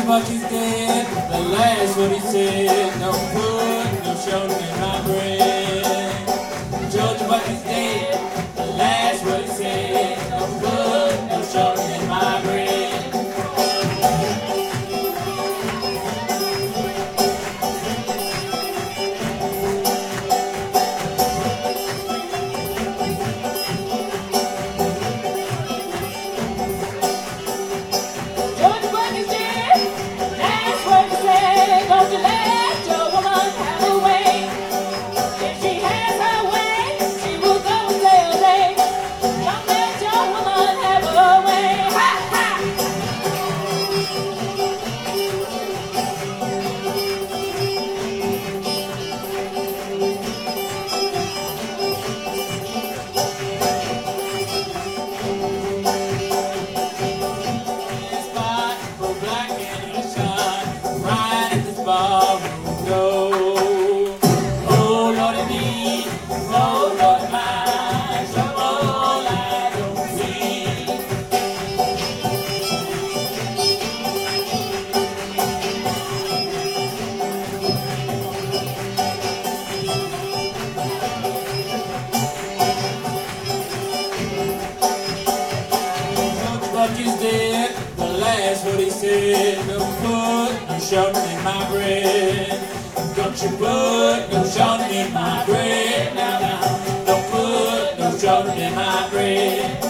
Buck is dead, the last what he said. No put, no sugar in my bread. George Buck is dead, the last what he said. No put, no sugar in my bread. Don't you let your woman have her way. If she has her way, she will go and say her day. Don't let your woman have her way. Ha ha! Ballroom door. Oh Lordy me, oh Lordy my, trouble I don't see. George Buck is dead, the last what he said. No put, no sugar in my bread. Don't you put no sugar in my bread. Now, don't put no sugar in my bread.